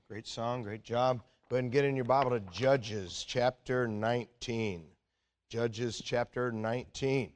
Great song, great job. Go ahead and get in your Bible to Judges chapter 19. Judges chapter 19.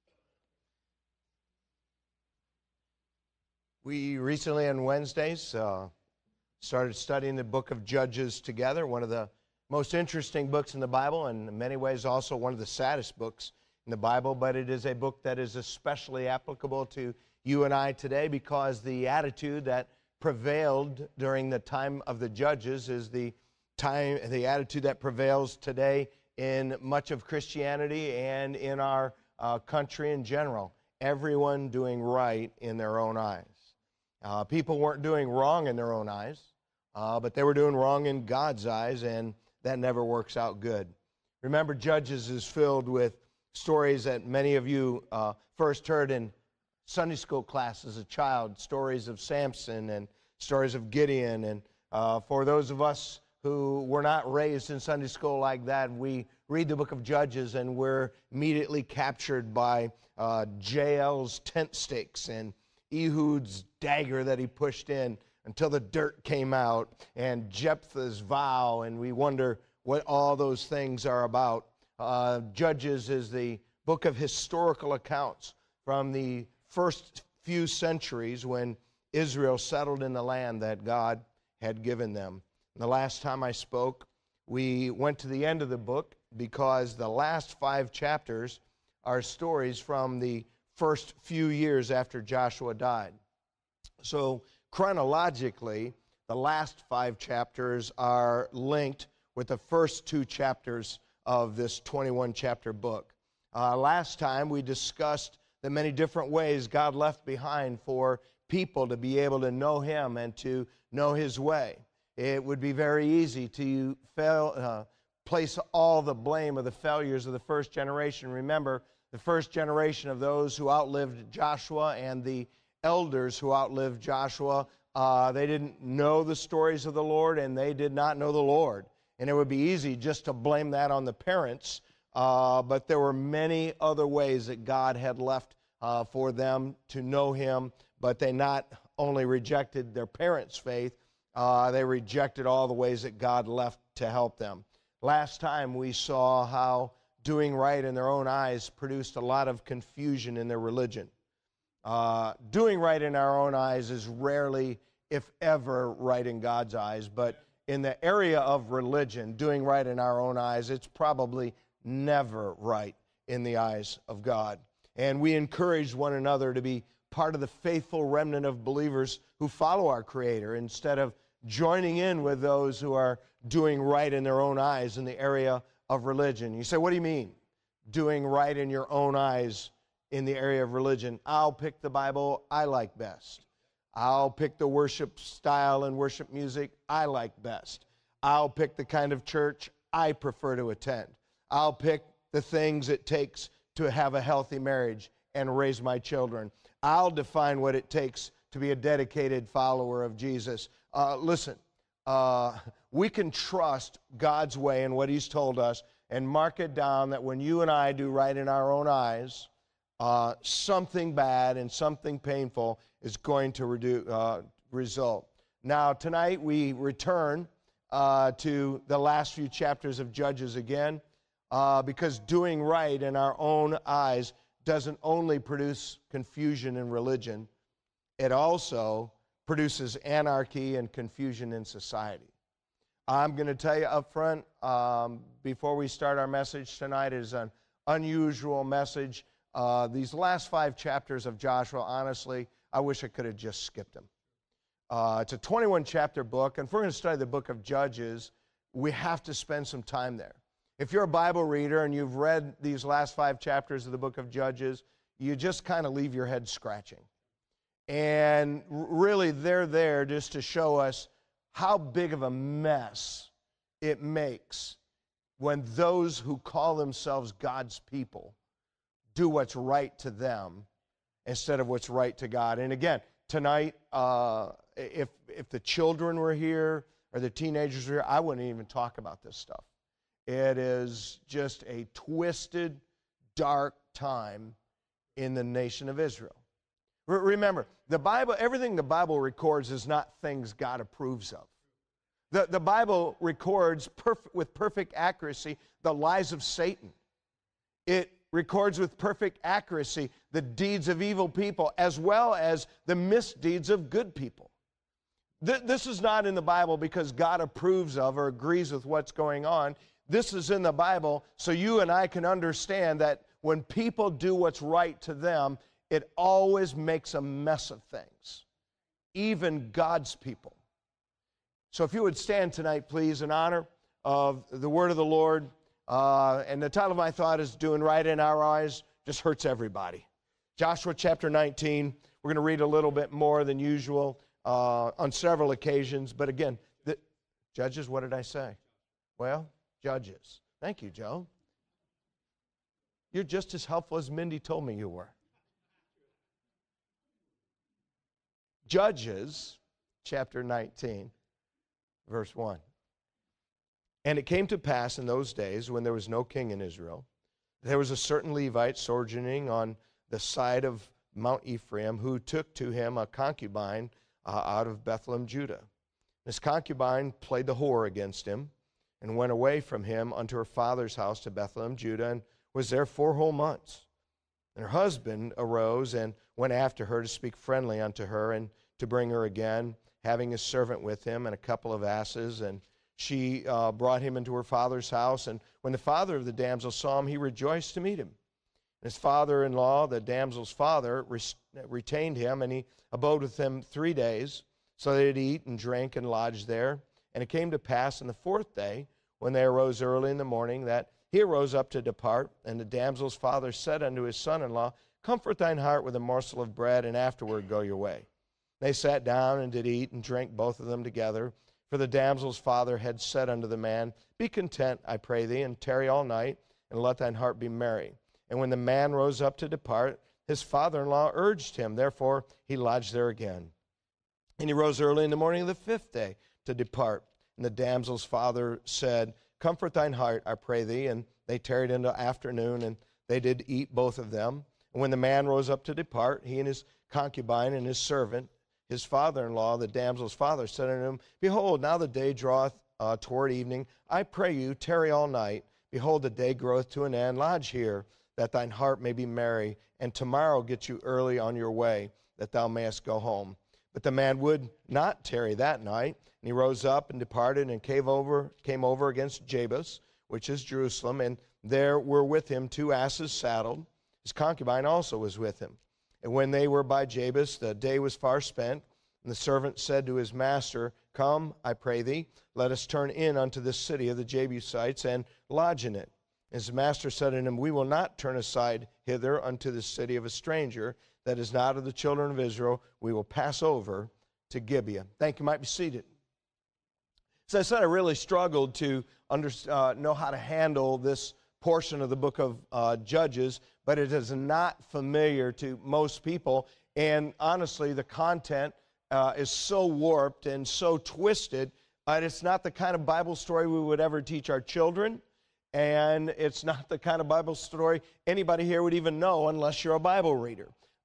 We recently on Wednesdays started studying the book of Judges together, one of the most interesting books in the Bible, and in many ways also one of the saddest books in the Bible, but it is a book that is especially applicable to you and I today because the attitude that prevailed during the time of the Judges is the attitude that prevails today in much of Christianity and in our country in general. Everyone doing right in their own eyes. People weren't doing wrong in their own eyes, but they were doing wrong in God's eyes, and that never works out good. Remember, Judges is filled with stories that many of you first heard in Sunday school class as a child, stories of Samson and stories of Gideon. And for those of us who were not raised in Sunday school like that, we read the book of Judges and we're immediately captured by Jael's tent stakes and Ehud's dagger that he pushed in until the dirt came out, and Jephthah's vow, and we wonder what all those things are about. Judges is the book of historical accounts from the first few centuries when Israel settled in the land that God had given them. And the last time I spoke, we went to the end of the book because the last 5 chapters are stories from the first few years after Joshua died. So chronologically, the last 5 chapters are linked with the first 2 chapters of this 21-chapter book. Last time we discussed the many different ways God left behind for people to be able to know Him and to know His way. It would be very easy to place all the blame of the failures of the first generation. Remember, the first generation of those who outlived Joshua and the elders who outlived Joshua, they didn't know the stories of the Lord and they did not know the Lord. And it would be easy just to blame that on the parents, but there were many other ways that God had left for them to know Him, but they not only rejected their parents' faith, they rejected all the ways that God left to help them. Last time we saw how doing right in their own eyes produced a lot of confusion in their religion. Doing right in our own eyes is rarely, if ever, right in God's eyes, but in the area of religion, doing right in our own eyes, it's probably never right in the eyes of God. And we encourage one another to be part of the faithful remnant of believers who follow our Creator instead of joining in with those who are doing right in their own eyes in the area of religion. You say, what do you mean, doing right in your own eyes in the area of religion? I'll pick the Bible I like best. I'll pick the worship style and worship music I like best. I'll pick the kind of church I prefer to attend. I'll pick the things it takes to have a healthy marriage and raise my children. I'll define what it takes to be a dedicated follower of Jesus. Listen, we can trust God's way and what He's told us and mark it down that when you and I do right in our own eyes, something bad and something painful is going to result. Now, tonight we return to the last few chapters of Judges again, because doing right in our own eyes doesn't only produce confusion in religion, it also produces anarchy and confusion in society. I'm going to tell you up front, before we start our message tonight, is an unusual message. These last 5 chapters of Joshua, honestly, I wish I could have just skipped them. It's a 21-chapter book, and if we're going to study the book of Judges, we have to spend some time there. If you're a Bible reader and you've read these last 5 chapters of the book of Judges, you just kind of leave your head scratching. And really, they're there just to show us how big of a mess it makes when those who call themselves God's people do what's right to them instead of what's right to God. And again, tonight, if the children were here or the teenagers were here, I wouldn't even talk about this stuff. It is just a twisted, dark time in the nation of Israel. Remember, the Bible, everything the Bible records is not things God approves of. The Bible records with perfect accuracy the lies of Satan. It records with perfect accuracy the deeds of evil people as well as the misdeeds of good people. This is not in the Bible because God approves of or agrees with what's going on. This is in the Bible so you and I can understand that when people do what's right to them, it always makes a mess of things, even God's people. So if you would stand tonight, please, in honor of the word of the Lord. And the title of my thought is Doing Right in Our Eyes Just Hurts Everybody. Joshua chapter 19. We're going to read a little bit more than usual on several occasions. But again, Judges, what did I say? Well, Judges. Thank you, Joe. You're just as helpful as Mindy told me you were. Judges chapter 19. Verse 1. And it came to pass in those days when there was no king in Israel, there was a certain Levite sojourning on the side of Mount Ephraim who took to him a concubine out of Bethlehem, Judah. This concubine played the whore against him and went away from him unto her father's house to Bethlehem, Judah, and was there 4 whole months. And her husband arose and went after her to speak friendly unto her and to bring her again, having a servant with him and a couple of asses, and she brought him into her father's house. And when the father of the damsel saw him, he rejoiced to meet him. His father-in-law, the damsel's father, retained him, and he abode with them 3 days, so they did eat and drank and lodged there. And it came to pass on the 4th day, when they arose early in the morning, that he arose up to depart. And the damsel's father said unto his son-in-law, Comfort thine heart with a morsel of bread, and afterward go your way. They sat down and did eat and drink both of them together. For the damsel's father had said unto the man, Be content, I pray thee, and tarry all night, and let thine heart be merry. And when the man rose up to depart, his father-in-law urged him. Therefore he lodged there again. And he rose early in the morning of the 5th day to depart. And the damsel's father said, Comfort thine heart, I pray thee. And they tarried into afternoon, and they did eat both of them. And when the man rose up to depart, he and his concubine and his servant, his father-in-law, the damsel's father, said unto him, Behold, now the day draweth toward evening. I pray you, tarry all night. Behold, the day groweth to an end. Lodge here, that thine heart may be merry, and tomorrow get you early on your way, that thou mayest go home. But the man would not tarry that night. And he rose up and departed and came over against Jebus, which is Jerusalem, and there were with him 2 asses saddled. His concubine also was with him. And when they were by Jebus, the day was far spent, and the servant said to his master, Come, I pray thee, let us turn in unto this city of the Jebusites, and lodge in it. His master said unto him, We will not turn aside hither unto the city of a stranger that is not of the children of Israel. We will pass over to Gibeah. Thank you. You might be seated. So I said I really struggled to know how to handle this portion of the book of Judges, but it is not familiar to most people. And honestly, the content is so warped and so twisted. It's not the kind of Bible story we would ever teach our children. And it's not the kind of Bible story anybody here would even know unless you're a Bible reader.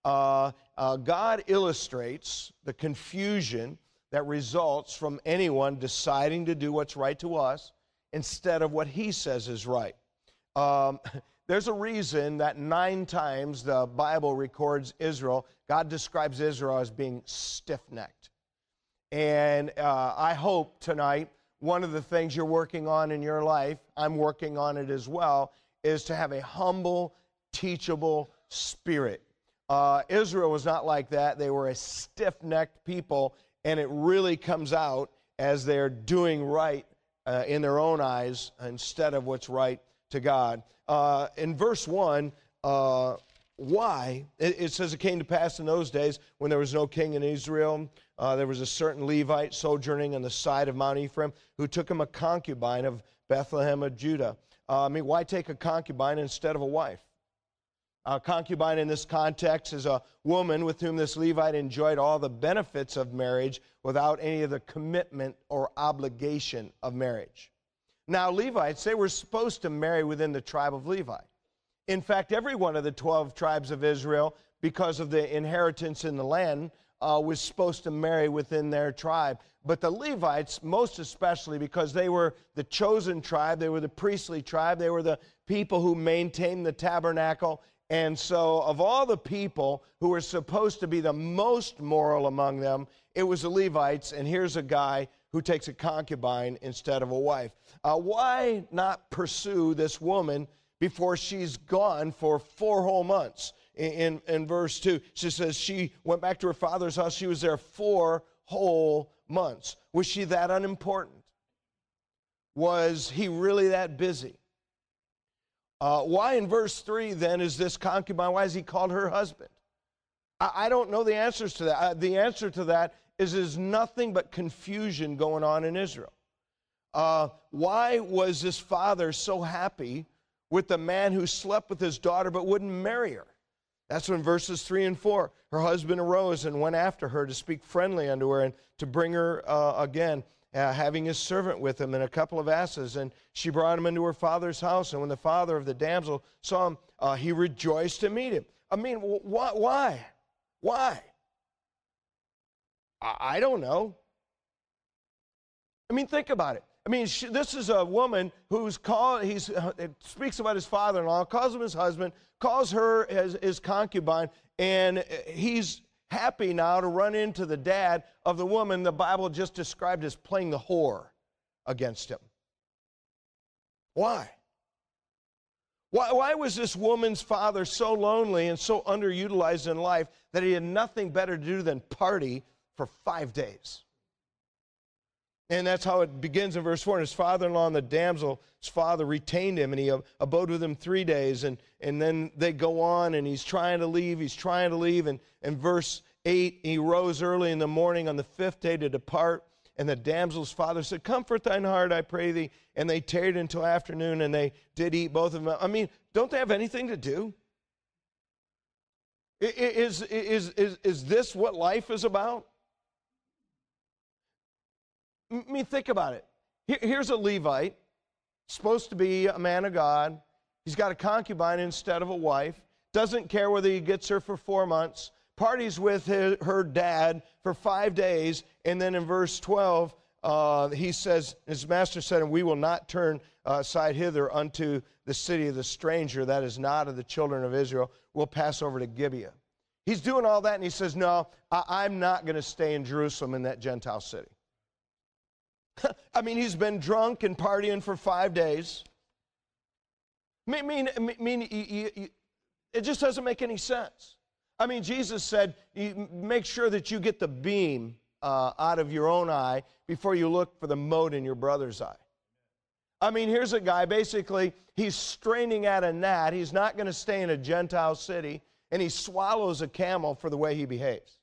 God illustrates the confusion that results from anyone deciding to do what's right to us instead of what he says is right. There's a reason that 9 times the Bible records Israel. God describes Israel as being stiff-necked. And I hope tonight one of the things you're working on in your life, I'm working on it as well, is to have a humble, teachable spirit. Israel was not like that. They were a stiff-necked people, and it really comes out as they're doing right in their own eyes instead of what's right to God. In verse 1, why? It says, It came to pass in those days when there was no king in Israel, there was a certain Levite sojourning on the side of Mount Ephraim who took him a concubine of Bethlehem of Judah. Why take a concubine instead of a wife? A concubine in this context is a woman with whom this Levite enjoyed all the benefits of marriage without any of the commitment or obligation of marriage. Now, Levites, they were supposed to marry within the tribe of Levi. In fact, every one of the 12 tribes of Israel, because of the inheritance in the land, was supposed to marry within their tribe. But the Levites, most especially, because they were the chosen tribe, they were the priestly tribe, they were the people who maintained the tabernacle. And so of all the people who were supposed to be the most moral among them, it was the Levites. And here's a guy who takes a concubine instead of a wife. Why not pursue this woman before she's gone for 4 whole months? In verse 2, she says she went back to her father's house. She was there 4 whole months. Was she that unimportant? Was he really that busy? Why in verse 3 then is this concubine, why is he called her husband? I don't know the answers to that. The answer to that is there's nothing but confusion going on in Israel. Why was this father so happy with the man who slept with his daughter but wouldn't marry her? That's when verses 3 and 4, her husband arose and went after her to speak friendly unto her and to bring her again, having his servant with him and a couple of asses. And she brought him into her father's house. And when the father of the damsel saw him, he rejoiced to meet him. I mean, why? Why? I don't know. I mean, think about it. I mean, this is a woman who's called, it speaks about his father-in-law, calls him his husband, calls her his concubine, and he's happy now to run into the dad of the woman the Bible just described as playing the whore against him. Why? Why was this woman's father so lonely and so underutilized in life that he had nothing better to do than party for 5 days? And that's how it begins in verse 4. And his father-in-law and the damsel's father retained him, and he abode with him 3 days. And then they go on, and he's trying to leave. And in verse 8, he rose early in the morning on the 5th day to depart. And the damsel's father said, comfort thine heart, I pray thee. And they tarried until afternoon, and they did eat, both of them. I mean, don't they have anything to do? Is this what life is about? I mean, think about it. Here's a Levite, supposed to be a man of God. He's got a concubine instead of a wife. Doesn't care whether he gets her for 4 months. Parties with her dad for 5 days. And then in verse 12, he says, his master said, and we will not turn aside hither unto the city of the stranger that is not of the children of Israel. We'll pass over to Gibeah. He's doing all that, and he says, no, I'm not going to stay in Jerusalem in that Gentile city. I mean, he's been drunk and partying for 5 days. I mean, it just doesn't make any sense. I mean, Jesus said, make sure that you get the beam out of your own eye before you look for the mote in your brother's eye. I mean, here's a guy, basically, he's straining at a gnat. He's not going to stay in a Gentile city, and he swallows a camel for the way he behaves.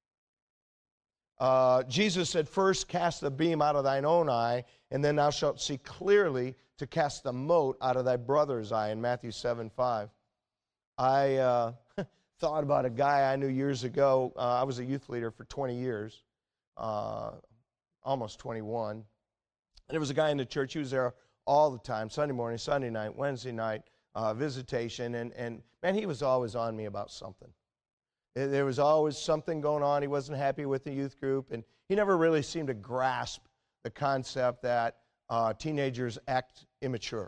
Jesus said, first cast the beam out of thine own eye, and then thou shalt see clearly to cast the mote out of thy brother's eye, in Matthew 7:5. I thought about a guy I knew years ago. I was a youth leader for 20 years, almost 21. And there was a guy in the church. He was there all the time, Sunday morning, Sunday night, Wednesday night, visitation. And man, he was always on me about something. There was always something going on. He wasn't happy with the youth group, and he never really seemed to grasp the concept that teenagers act immature.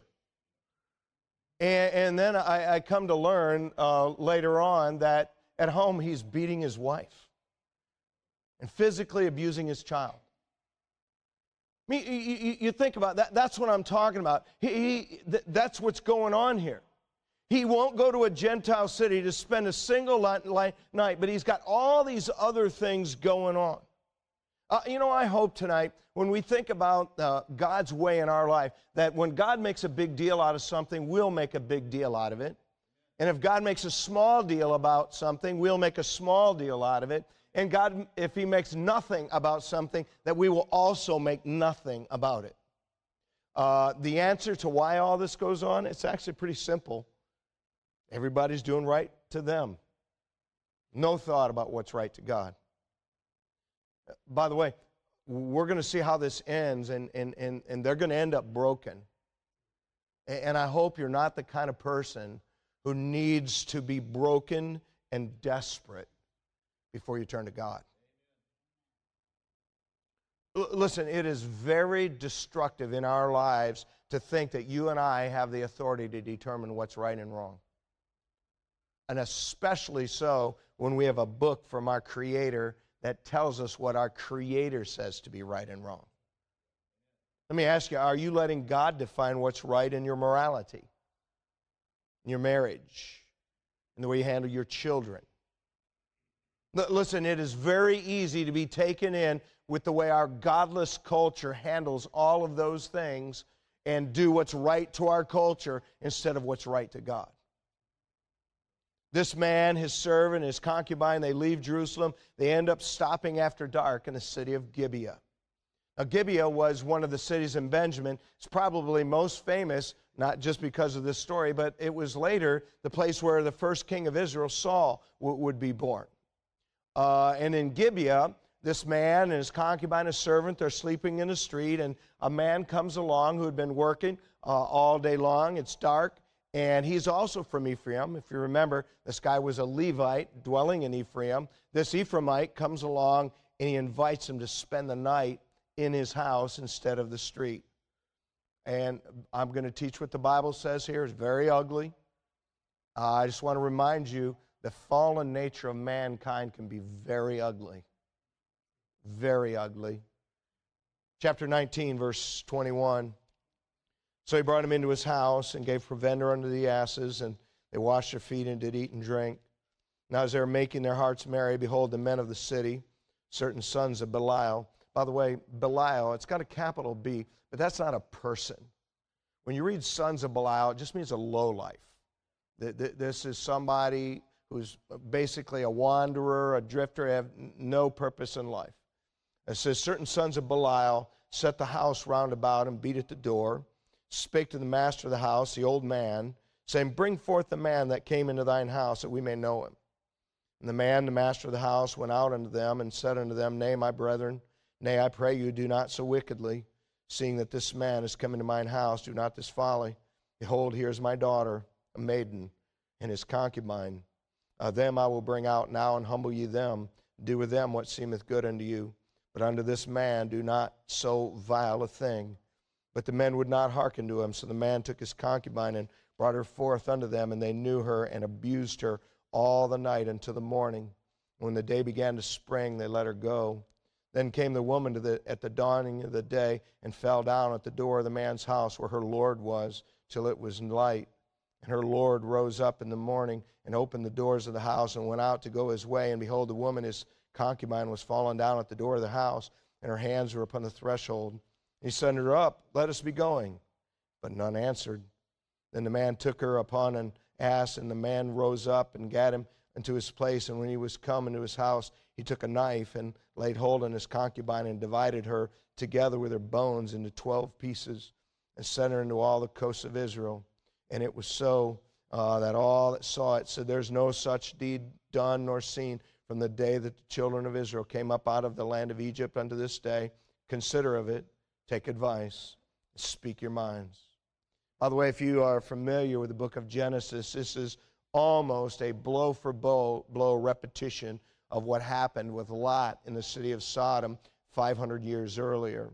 And then I come to learn later on that at home he's beating his wife and physically abusing his child. I mean, you think about that. That's what I'm talking about. That's what's going on here. He won't go to a Gentile city to spend a single night, but he's got all these other things going on. I hope tonight, when we think about God's way in our life, that when God makes a big deal out of something, we'll make a big deal out of it. And if God makes a small deal about something, we'll make a small deal out of it. And God, if He makes nothing about something, that we will also make nothing about it. The answer to why all this goes on, it's actually pretty simple. Everybody's doing right to them. No thought about what's right to God. By the way, we're going to see how this ends, and they're going to end up broken. And I hope you're not the kind of person who needs to be broken and desperate before you turn to God. Listen, it is very destructive in our lives to think that you and I have the authority to determine what's right and wrong. And especially so when we have a book from our Creator that tells us what our Creator says to be right and wrong. Let me ask you, are you letting God define what's right in your morality, in your marriage, in the way you handle your children? Listen, it is very easy to be taken in with the way our godless culture handles all of those things and do what's right to our culture instead of what's right to God. This man, his servant, his concubine, they leave Jerusalem. They end up stopping after dark in the city of Gibeah. Now, Gibeah was one of the cities in Benjamin. It's probably most famous, not just because of this story, but it was later the place where the first king of Israel, Saul, would be born. And in Gibeah, this man and his concubine, his servant, they're sleeping in the street, and a man comes along who had been working all day long. It's dark, and he's also from Ephraim. If you remember, this guy was a Levite dwelling in Ephraim. This Ephraimite comes along, and he invites him to spend the night in his house instead of the street. And I'm going to teach what the Bible says here. It's very ugly. I just want to remind you, the fallen nature of mankind can be very ugly. Very ugly. Chapter 19, verse 21. So he brought him into his house and gave provender unto the asses, and they washed their feet and did eat and drink. Now as they were making their hearts merry, behold, the men of the city, certain sons of Belial. By the way, Belial, it's got a capital B, but that's not a person. When you read sons of Belial, it just means a lowlife. This is somebody who's basically a wanderer, a drifter, have no purpose in life. It says, certain sons of Belial set the house round about and beat at the door, spake to the master of the house, the old man, saying, bring forth the man that came into thine house, that we may know him. And the man, the master of the house, went out unto them and said unto them, nay, my brethren, nay, I pray you, do not so wickedly, seeing that this man is come into mine house, do not this folly. Behold, here is my daughter, a maiden, and his concubine. Them I will bring out now, and humble ye them. Do with them what seemeth good unto you. But unto this man do not so vile a thing. But the men would not hearken to him. So the man took his concubine and brought her forth unto them, and they knew her and abused her all the night until the morning. When the day began to spring, they let her go. Then came the woman at the dawning of the day and fell down at the door of the man's house where her Lord was, till it was light. And her Lord rose up in the morning and opened the doors of the house and went out to go his way. And behold, the woman, his concubine, was fallen down at the door of the house, and her hands were upon the threshold. And he said unto her, up, let us be going. But none answered. Then the man took her upon an ass, and the man rose up and gat him into his place. And when he was come into his house, he took a knife and laid hold on his concubine and divided her together with her bones into 12 pieces and sent her into all the coasts of Israel. And it was so that all that saw it said, there's no such deed done nor seen from the day that the children of Israel came up out of the land of Egypt unto this day. Consider of it, take advice, speak your minds. By the way, if you are familiar with the book of Genesis, this is almost a blow-for-blow repetition of what happened with Lot in the city of Sodom 500 years earlier.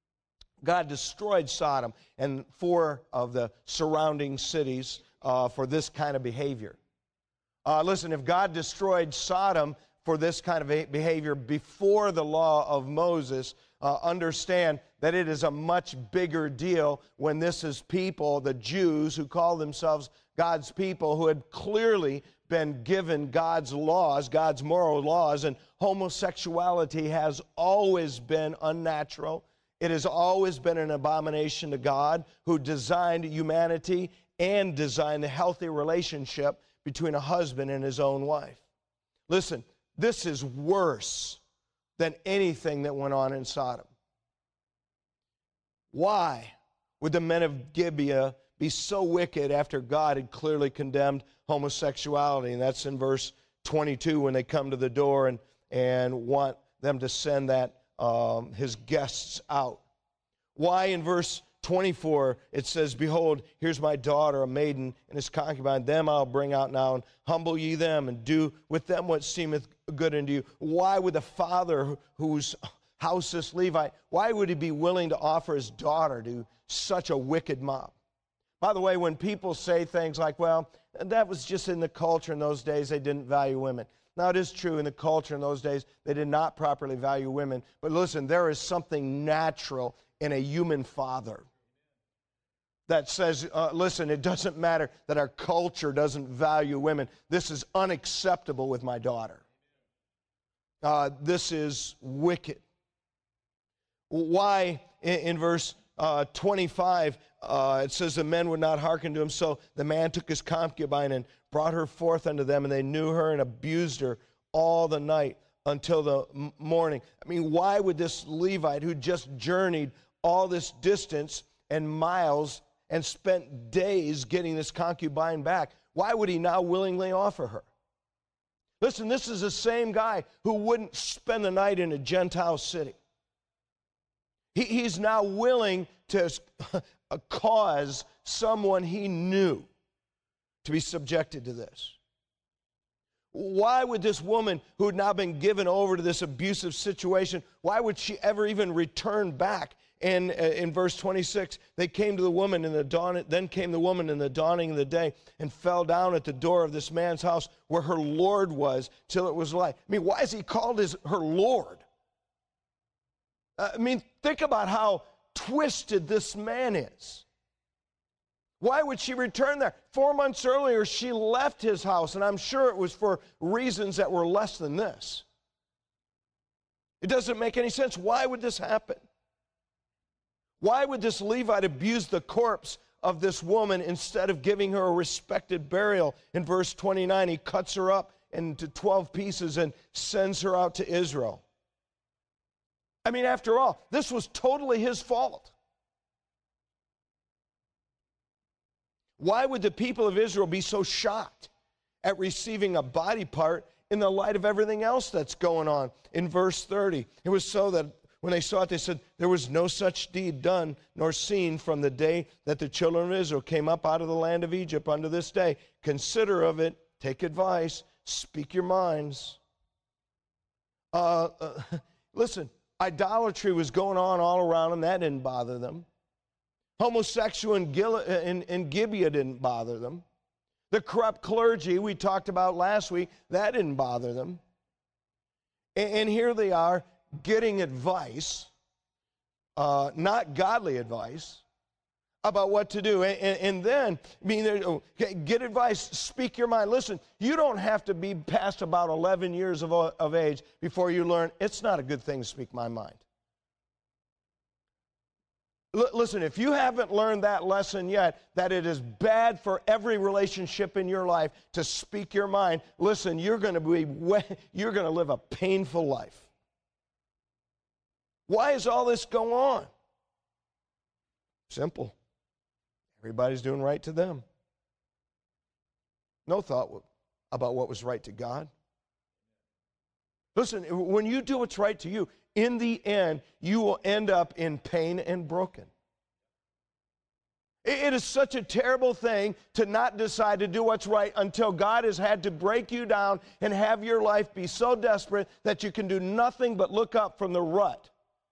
God destroyed Sodom and 4 of the surrounding cities for this kind of behavior. Listen, if God destroyed Sodom for this kind of behavior before the law of Moses, understand that it is a much bigger deal when this is people, the Jews, who call themselves God's people, who had clearly been given God's laws, God's moral laws, and homosexuality has always been unnatural. It has always been an abomination to God, who designed humanity and designed a healthy relationship between a husband and his own wife. Listen, this is worse than anything that went on in Sodom. Why would the men of Gibeah be so wicked after God had clearly condemned homosexuality? And that's in verse 22 when they come to the door and want them to send that his guests out. Why in verse 24 it says, behold, here's my daughter, a maiden, and his concubine. Them I'll bring out now, and humble ye them, and do with them what seemeth good unto you. Why would the father whose house this Levite, why would he be willing to offer his daughter to such a wicked mob? By the way, when people say things like, well, that was just in the culture in those days, they didn't value women. Now, it is true in the culture in those days, they did not properly value women. But listen, there is something natural in a human father that says, listen, it doesn't matter that our culture doesn't value women. This is unacceptable with my daughter. This is wicked. Why, in verse 25, it says the men would not hearken to him, so the man took his concubine and brought her forth unto them, and they knew her and abused her all the night until the morning. I mean, why would this Levite who just journeyed all this distance and miles and spent days getting this concubine back, why would he now willingly offer her? Listen, this is the same guy who wouldn't spend the night in a Gentile city. He's now willing to cause someone he knew to be subjected to this. Why would this woman who had now been given over to this abusive situation, why would she ever even return back? And in verse 26, they came to the woman in the dawn. Then came the woman in the dawning of the day and fell down at the door of this man's house where her Lord was till it was light. I mean, why is he called her Lord? I mean, think about how twisted this man is. Why would she return there? 4 months earlier, she left his house, and I'm sure it was for reasons that were less than this. It doesn't make any sense. Why would this happen? Why would this Levite abuse the corpse of this woman instead of giving her a respected burial? In verse 29, he cuts her up into 12 pieces and sends her out to Israel. I mean, after all, this was totally his fault. Why would the people of Israel be so shocked at receiving a body part in the light of everything else that's going on? In verse 30, it was so that when they saw it, they said, there was no such deed done nor seen from the day that the children of Israel came up out of the land of Egypt unto this day. Consider of it, take advice, speak your minds. Listen, idolatry was going on all around them. That didn't bother them. Homosexual in Gibeah didn't bother them. The corrupt clergy we talked about last week, that didn't bother them. And here they are getting advice, not godly advice, about what to do. And then, I mean, get advice, speak your mind. Listen, you don't have to be past about 11 years of age before you learn it's not a good thing to speak my mind. Listen, if you haven't learned that lesson yet, that it is bad for every relationship in your life to speak your mind, listen, you're going to live a painful life. Why is all this going on? Simple. Everybody's doing right to them. No thought about what was right to God. Listen, when you do what's right to you, in the end, you will end up in pain and broken. It is such a terrible thing to not decide to do what's right until God has had to break you down and have your life be so desperate that you can do nothing but look up from the rut.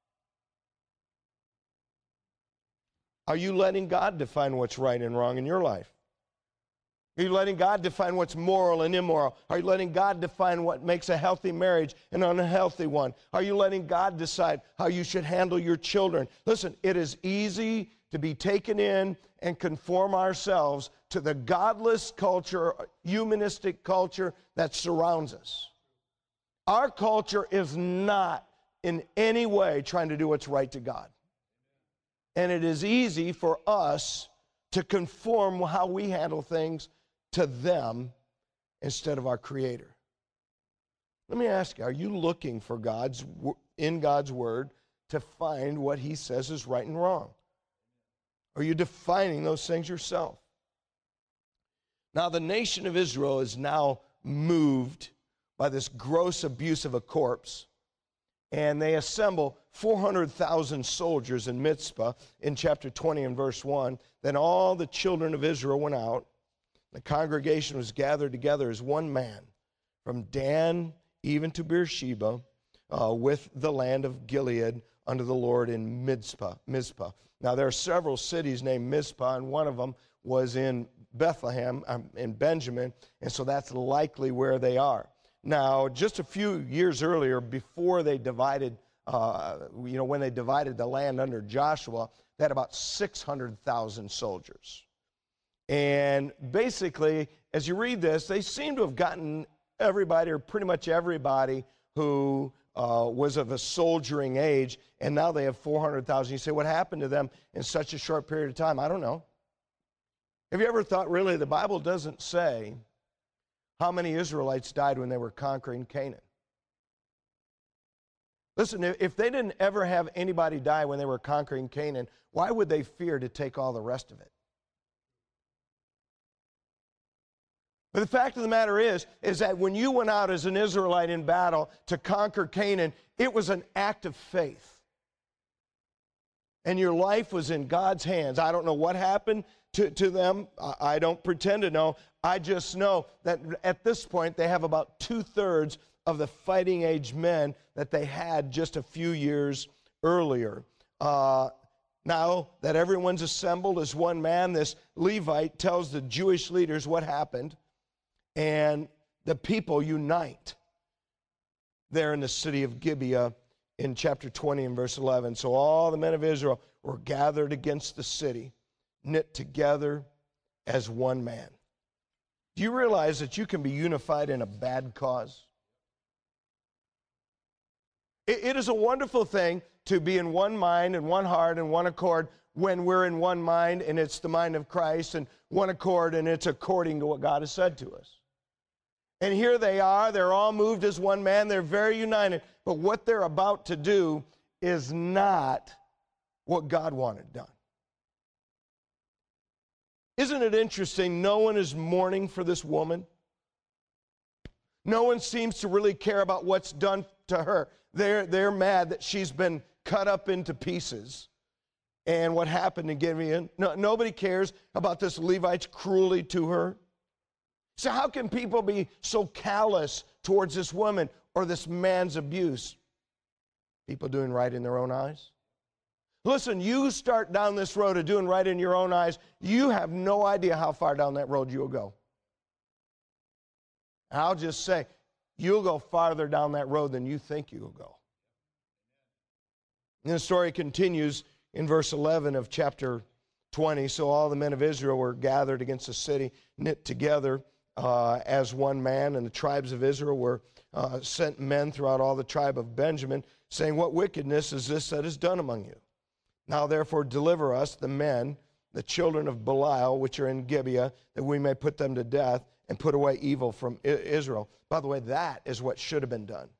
Are you letting God define what's right and wrong in your life? Are you letting God define what's moral and immoral? Are you letting God define what makes a healthy marriage and an unhealthy one? Are you letting God decide how you should handle your children? Listen, it is easy to be taken in and conform ourselves to the godless culture, humanistic culture that surrounds us. Our culture is not in any way trying to do what's right to God. And it is easy for us to conform how we handle things to them instead of our Creator. Let me ask you, are you looking for in God's Word to find what He says is right and wrong? Are you defining those things yourself? Now, the nation of Israel is now moved by this gross abuse of a corpse, and they assemble 400,000 soldiers in Mizpah in chapter 20 and verse 1. Then all the children of Israel went out. The congregation was gathered together as one man, from Dan even to Beersheba, with the land of Gilead unto the Lord in Mizpah. Now there are several cities named Mizpah, and one of them was in Bethlehem, in Benjamin, and so that's likely where they are. Now, just a few years earlier, before they divided, when they divided the land under Joshua, they had about 600,000 soldiers. And basically, as you read this, they seem to have gotten everybody, or pretty much everybody, who was of a soldiering age, and now they have 400,000. You say, what happened to them in such a short period of time? I don't know. Have you ever thought, really, the Bible doesn't say how many Israelites died when they were conquering Canaan? Listen, if they didn't ever have anybody die when they were conquering Canaan, why would they fear to take all the rest of it? But the fact of the matter is that when you went out as an Israelite in battle to conquer Canaan, it was an act of faith. And your life was in God's hands. I don't know what happened to them. I don't pretend to know. I just know that at this point they have about 2/3 of the fighting age men that they had just a few years earlier. Now that everyone's assembled as one man, this Levite tells the Jewish leaders what happened. And the people unite there in the city of Gibeah in chapter 20 and verse 11. So all the men of Israel were gathered against the city, knit together as one man. Do you realize that you can be unified in a bad cause? It is a wonderful thing to be in one mind and one heart and one accord when we're in one mind and it's the mind of Christ, and one accord and it's according to what God has said to us. And here they are, they're all moved as one man, they're very united, but what they're about to do is not what God wanted done. Isn't it interesting? No one is mourning for this woman. No one seems to really care about what's done to her. They're mad that she's been cut up into pieces. And what happened to Gideon? Nobody cares about this Levite's cruelty to her. So how can people be so callous towards this woman or this man's abuse? People doing right in their own eyes? Listen, you start down this road of doing right in your own eyes, you have no idea how far down that road you'll go. And I'll just say, you'll go farther down that road than you think you'll go. And the story continues in verse 11 of chapter 20. So all the men of Israel were gathered against the city, knit together as one man, and the tribes of Israel were sent men throughout all the tribe of Benjamin, saying, what wickedness is this that is done among you? Now therefore deliver us the men, the children of Belial, which are in Gibeah, that we may put them to death and put away evil from Israel. By the way, that is what should have been done.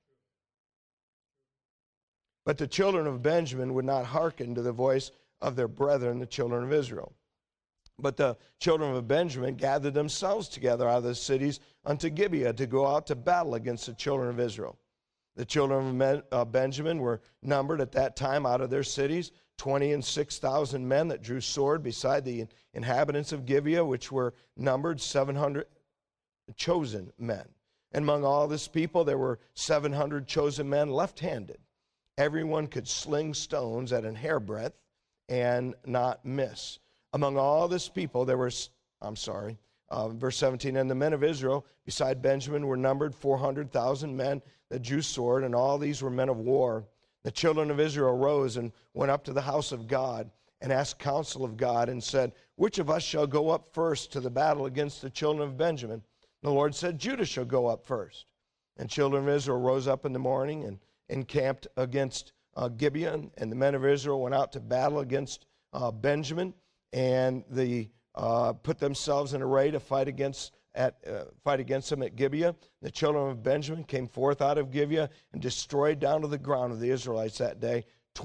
But the children of Benjamin would not hearken to the voice of their brethren, the children of Israel. But the children of Benjamin gathered themselves together out of the cities unto Gibeah to go out to battle against the children of Israel. The children of Benjamin were numbered at that time out of their cities 26,000 men that drew sword, beside the inhabitants of Gibeah, which were numbered 700 chosen men. And among all this people there were 700 chosen men left-handed. Everyone could sling stones at an hairbreadth and not miss. Among all this people there were, verse 17, and the men of Israel beside Benjamin were numbered 400,000 men that drew sword, and all these were men of war. The children of Israel rose and went up to the house of God and asked counsel of God and said, which of us shall go up first to the battle against the children of Benjamin? The Lord said, Judah shall go up first. And children of Israel rose up in the morning and encamped against Gibeon, and the men of Israel went out to battle against Benjamin, and they put themselves in array to fight against them at Gibeah. The children of Benjamin came forth out of Gibeah and destroyed down to the ground of the Israelites that day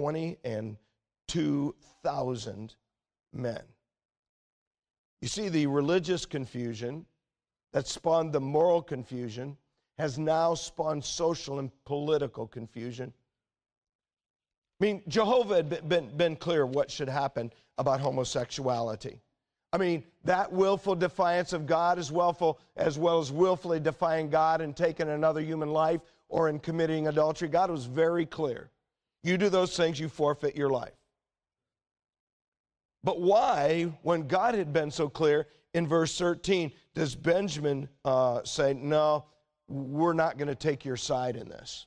22,000 men. You see, the religious confusion that spawned the moral confusion has now spawned social and political confusion. I mean, Jehovah had been clear what should happen about homosexuality. I mean, that willful defiance of God as well as willfully defying God and taking another human life, or in committing adultery. God was very clear. You do those things, you forfeit your life. But why, when God had been so clear, in verse 13, does Benjamin say, no, we're not going to take your side in this?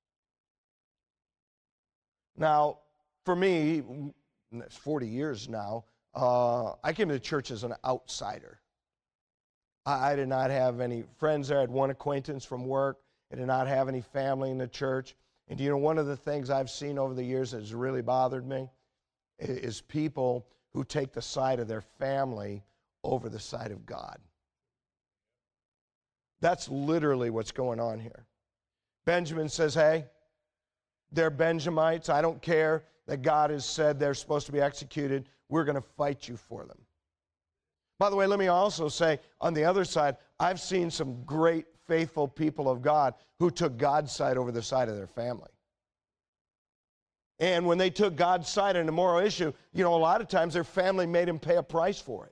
Now, for me, it's 40 years now, I came to the church as an outsider. I did not have any friends there. I had one acquaintance from work. I did not have any family in the church. And you know, one of the things I've seen over the years that has really bothered me is people who take the side of their family over the side of God. That's literally what's going on here. Benjamin says, hey, they're Benjamites. I don't care that God has said they're supposed to be executed. We're going to fight you for them. By the way, let me also say, on the other side, I've seen some great, faithful people of God who took God's side over the side of their family. And when they took God's side in a moral issue, you know, a lot of times their family made them pay a price for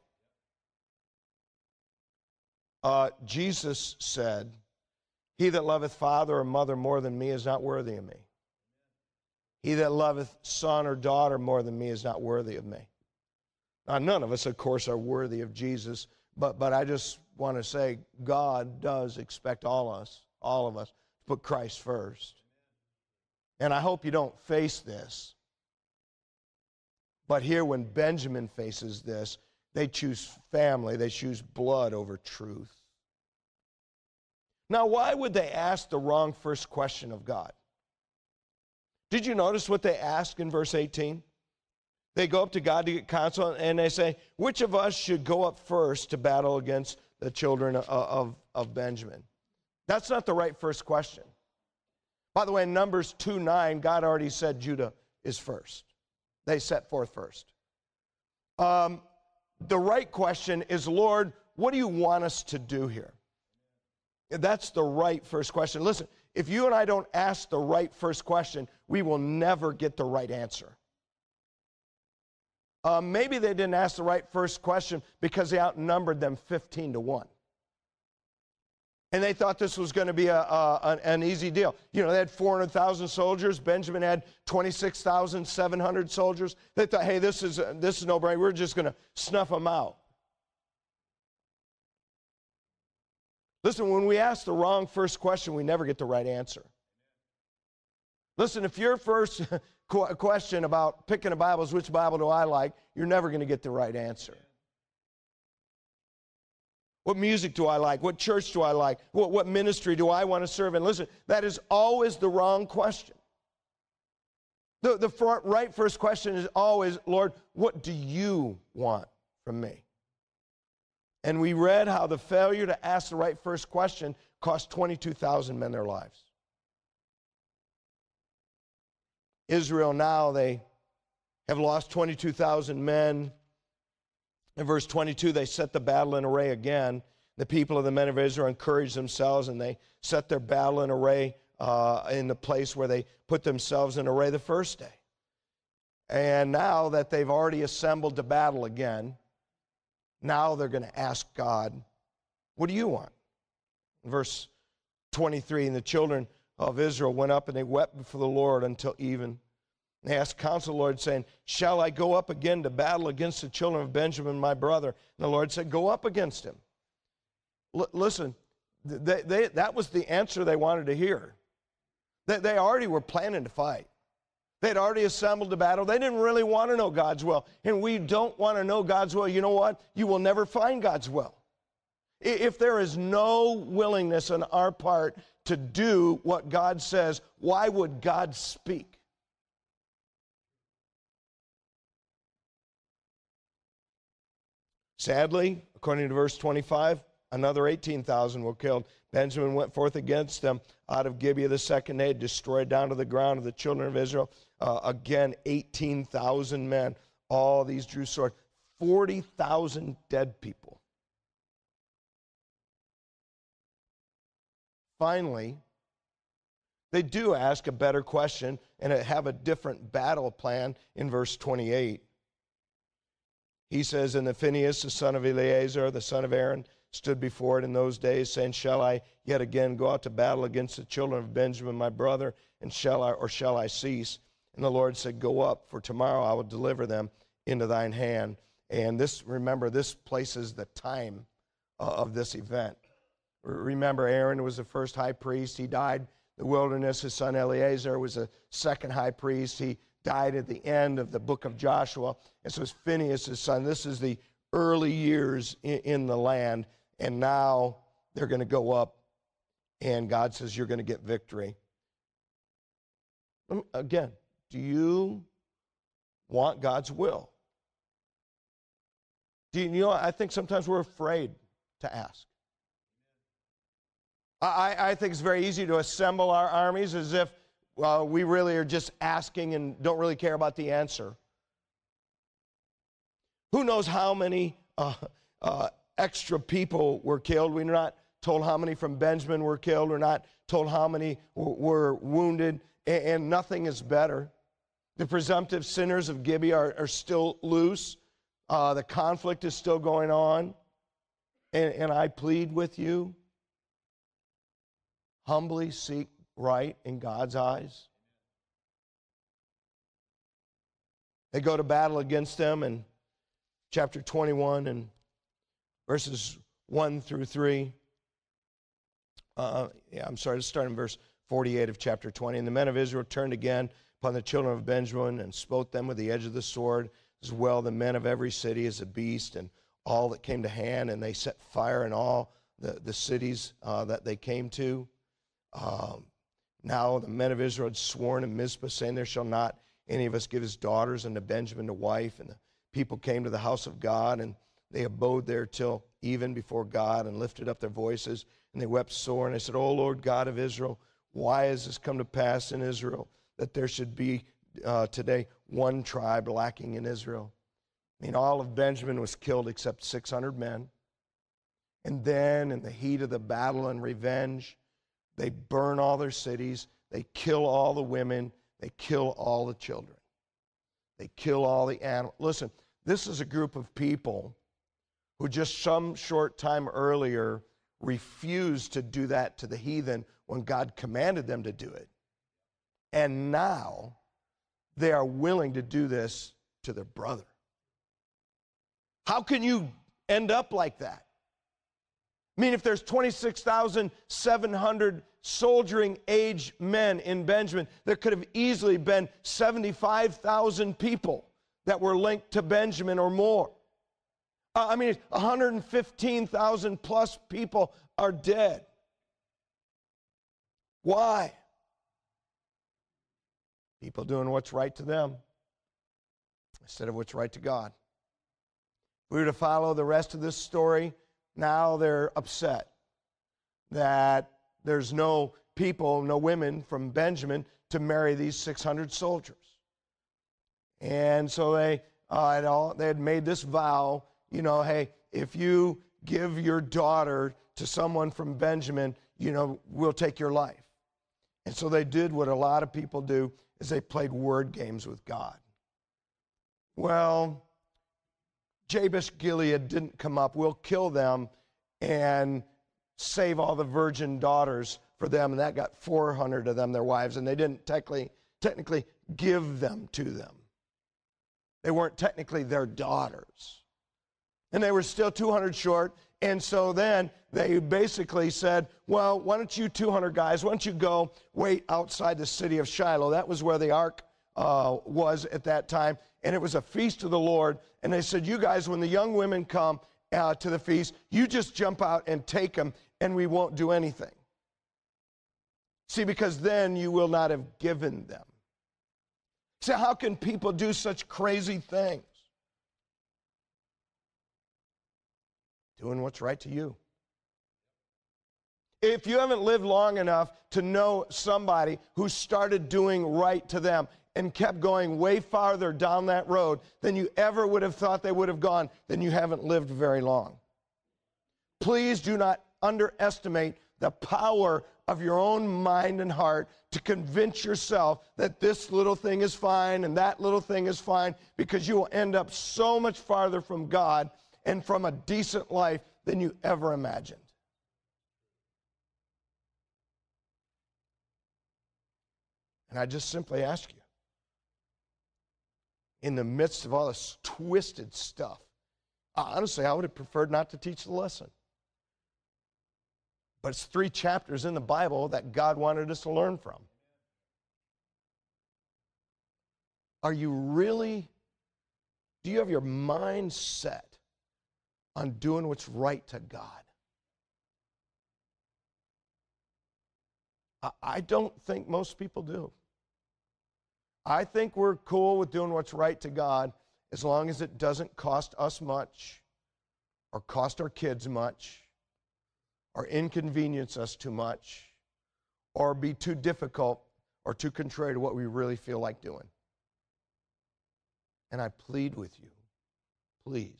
it. Jesus said, he that loveth father or mother more than me is not worthy of me. He that loveth son or daughter more than me is not worthy of me. Now, none of us, of course, are worthy of Jesus, but I just want to say God does expect all of us to put Christ first. And I hope you don't face this. But here, when Benjamin faces this, they choose family, they choose blood over truth. Now, why would they ask the wrong first question of God? Did you notice what they ask in verse 18? They go up to God to get counsel, and they say, which of us should go up first to battle against the children of Benjamin? That's not the right first question. By the way, in Numbers 2:9, God already said Judah is first. They set forth first. The right question is, Lord, what do you want us to do here? That's the right first question. Listen, if you and I don't ask the right first question, we will never get the right answer. Maybe they didn't ask the right first question because they outnumbered them 15-1. And they thought this was going to be an easy deal. You know, they had 400,000 soldiers. Benjamin had 26,700 soldiers. They thought, hey, this is no brainer. We're just going to snuff them out. Listen, when we ask the wrong first question, we never get the right answer. Listen, if your first question about picking a Bible is which Bible do I like, you're never going to get the right answer. What music do I like? What church do I like? What ministry do I want to serve in? Listen, that is always the wrong question. The right first question is always, Lord, what do you want from me? And we read how the failure to ask the right first question cost 22,000 men their lives. Israel now, they have lost 22,000 men. In verse 22, they set the battle in array again. The people of the men of Israel encouraged themselves, and they set their battle in array in the place where they put themselves in array the first day. And now that they've already assembled to battle again, now they're going to ask God, what do you want? Verse 23, and the children of Israel went up and they wept before the Lord until even. They asked counsel, the Lord, saying, shall I go up again to battle against the children of Benjamin, my brother? And the Lord said, go up against him. Listen, that was the answer they wanted to hear. They already were planning to fight. They'd already assembled to battle. They didn't really want to know God's will. And we don't want to know God's will. You know what? You will never find God's will. If there is no willingness on our part to do what God says, why would God speak? Sadly, according to verse 25, another 18,000 were killed. Benjamin went forth against them out of Gibeah the second day, destroyed down to the ground of the children of Israel. Again, 18,000 men. All these drew sword. 40,000 dead people. Finally, they do ask a better question and have a different battle plan in verse 28. He says, and the Phinehas, the son of Eleazar, the son of Aaron, stood before it in those days, saying, shall I yet again go out to battle against the children of Benjamin, my brother, and shall I cease? And the Lord said, go up, for tomorrow I will deliver them into thine hand. And this, remember, this places the time of this event. Remember, Aaron was the first high priest. He died in the wilderness. His son Eleazar was the second high priest. He died at the end of the book of Joshua. And so it's Phinehas, his son. This is the early years in the land. And now they're going to go up, and God says, you're going to get victory. Again, do you want God's will? I think sometimes we're afraid to ask. I think it's very easy to assemble our armies as if we really are just asking and don't really care about the answer. Who knows how many extra people were killed? We're not told how many from Benjamin were killed. We're not told how many were wounded, and nothing is better. The presumptive sinners of Gibeah are still loose. The conflict is still going on. And I plead with you, humbly seek right in God's eyes. They go to battle against them in chapter 21 and verses 1 through 3. Let's start in verse 48 of chapter 20. And the men of Israel turned again upon the children of Benjamin and smote them with the edge of the sword, as well the men of every city as a beast, and all that came to hand, and they set fire in all the cities that they came to. Now the men of Israel had sworn in Mizpah, saying, there shall not any of us give his daughters unto Benjamin to wife. And the people came to the house of God, and they abode there till even before God, and lifted up their voices, and they wept sore. And they said, O Lord God of Israel, why has this come to pass in Israel, that there should be today one tribe lacking in Israel? I mean, all of Benjamin was killed except 600 men. And then in the heat of the battle and revenge, they burn all their cities, they kill all the women, they kill all the children. They kill all the animals. Listen, this is a group of people who just some short time earlier refused to do that to the heathen when God commanded them to do it. And now they are willing to do this to their brother. How can you end up like that? I mean, if there's 26,700 soldiering age men in Benjamin, there could have easily been 75,000 people that were linked to Benjamin or more. 115,000 plus people are dead. Why? People doing what's right to them instead of what's right to God. If we were to follow the rest of this story, now they're upset that there's no people, no women from Benjamin to marry these 600 soldiers. And so they had made this vow, hey, if you give your daughter to someone from Benjamin, we'll take your life. And so they did what a lot of people do, is they played word games with God. Well, Jabesh Gilead didn't come up. We'll kill them and save all the virgin daughters for them. And that got 400 of them, their wives. And they didn't technically give them to them. They weren't technically their daughters. And they were still 200 short. And so then they basically said, well, why don't you 200 guys, why don't you go wait outside the city of Shiloh? That was where the ark was at that time. And it was a feast of the Lord. And they said, you guys, when the young women come to the feast, you just jump out and take them, and we won't do anything. See, because then you will not have given them. See, how can people do such crazy things? Doing what's right to you. If you haven't lived long enough to know somebody who started doing right to them and kept going way farther down that road than you ever would have thought they would have gone, then you haven't lived very long. Please do not underestimate the power of your own mind and heart to convince yourself that this little thing is fine and that little thing is fine, because you will end up so much farther from God and from a decent life than you ever imagined. And I just simply ask you, in the midst of all this twisted stuff, honestly, I would have preferred not to teach the lesson. But it's 3 chapters in the Bible that God wanted us to learn from. Do you have your mind set on doing what's right to God? I don't think most people do. I think we're cool with doing what's right to God as long as it doesn't cost us much or cost our kids much or inconvenience us too much or be too difficult or too contrary to what we really feel like doing. And I plead with you, please,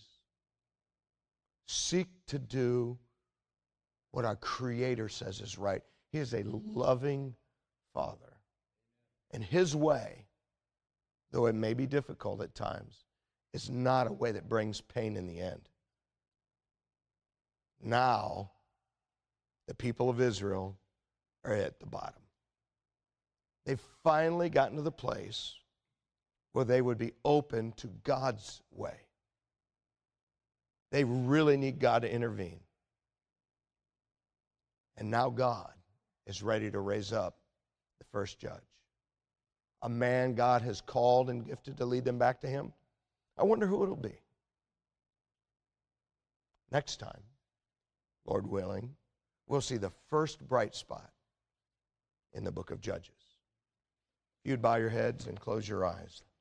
seek to do what our Creator says is right. He is a loving Father. And His way, though it may be difficult at times, is not a way that brings pain in the end. Now, the people of Israel are at the bottom. They've finally gotten to the place where they would be open to God's way. They really need God to intervene. And now God is ready to raise up the first judge. A man God has called and gifted to lead them back to Him. I wonder who it'll be. Next time, Lord willing, we'll see the first bright spot in the book of Judges. You'd bow your heads and close your eyes.